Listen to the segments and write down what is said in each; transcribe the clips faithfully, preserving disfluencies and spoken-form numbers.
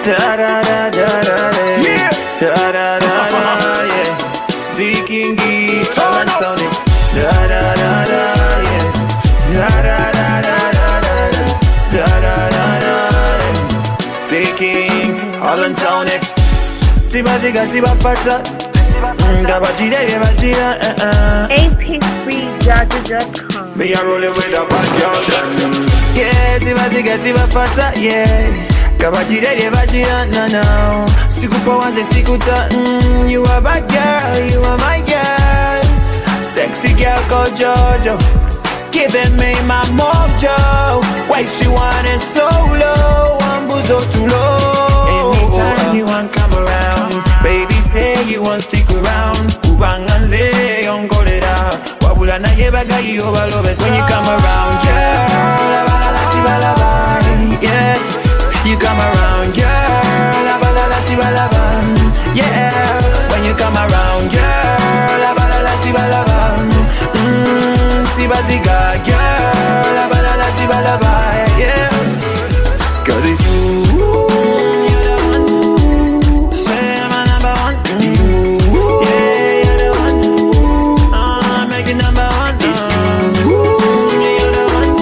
Da da da da da da. Yeah. Da da da da, yeah. Taking it, Talent Sonics. Da da da da, yeah. Da da da da da da. Da da da da. Taking Talent Sonics. Siba siga siba fata. Gabajira gabajira. A P three Jaja dot com. Me a rollin' with a bad girl then. Yeah, siba siga siba fata, yeah. Kabajira gabajira, no no. Sikupa wanze sikuta, mm, you a bad girl, you are my girl. Sexy girl called Jojo, giving me my mojo. Why she want it so low, one buzo too low. Anytime you want come around, baby say you want stick around. Ubanganze yongolera, wabula na yebaga yoba lobe. When you come around, girl, yeah. You come around, girl, la ba la la si ba la ba, yeah. When you come around, girl, la ba la la si ba la ba, mmm, si ba si ga, girl, la ba la la si ba la ba, yeah. 'Cause it's you, you're the one, say I'm a number one, you, yeah, you're the one, I'm making number one, it's you, you're the one,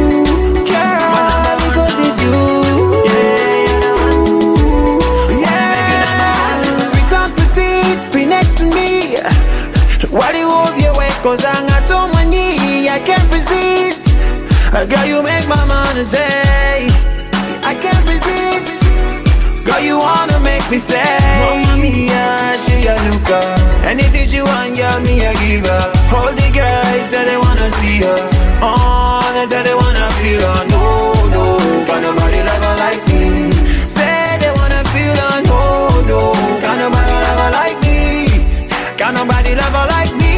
girl, because it's you. Why do you hold your way? 'Cause I'm not on my knee, I can't resist. Girl, you make my mind say I can't resist. Girl, you wanna make me say Mamma mia, she a looker. Anything she want, yeah, me a give her. All the guys that they wanna see her. Oh, they say they wanna feel her. No, no, can't nobody love her like me. Say they wanna feel her. No, no, can't nobody love her like me. Can't nobody love her like me.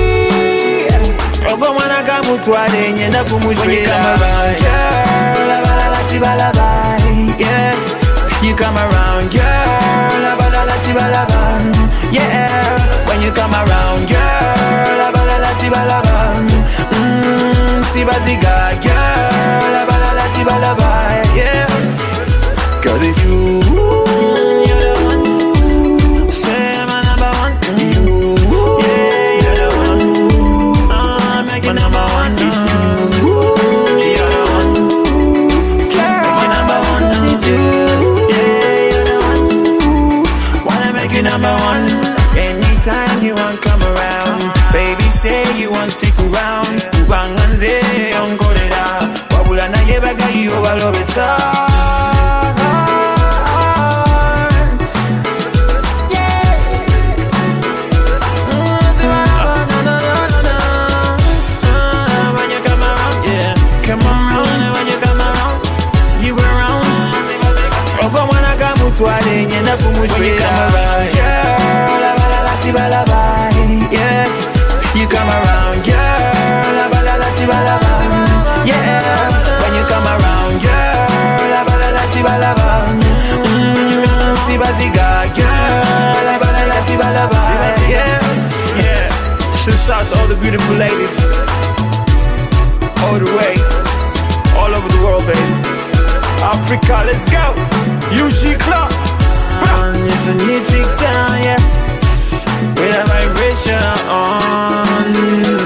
Ogo mwana kamutwale nyenda kumushwira. When you come around, girl, la ba la la si ba la ba, yeah. You come around, girl, la ba la la si ba la ba, yeah. When you come around, girl, la ba la la si ba la ba, mmm, si ba si ga, girl, la ba la la si ba la ba, yeah. 'Cause it's you, you're the one, say I'm a number one, you, yeah, you're the one, I'm making number one, it's you, you're the one, making number one, it's you, yeah, you're the one, wanna make you number one. Anytime you want come around, baby say you want stick around. Ubanganze yongolera, wabula na yebaga yoba lobesa. Twale nyenda kumushwira. Girl, la ba la la si ba la ba, yeah. You come around, girl, la ba la la si ba la ba, yeah. When you come around, girl, la ba la la si ba la ba, mmm, si ba si ga, girl, la ba la la si ba la ba, yeah, yeah. Shouts out to all the beautiful ladies, all the way, all over the world, baby. Africa, let's go. U G Club. It's a new trick town, yeah. With a vibration on.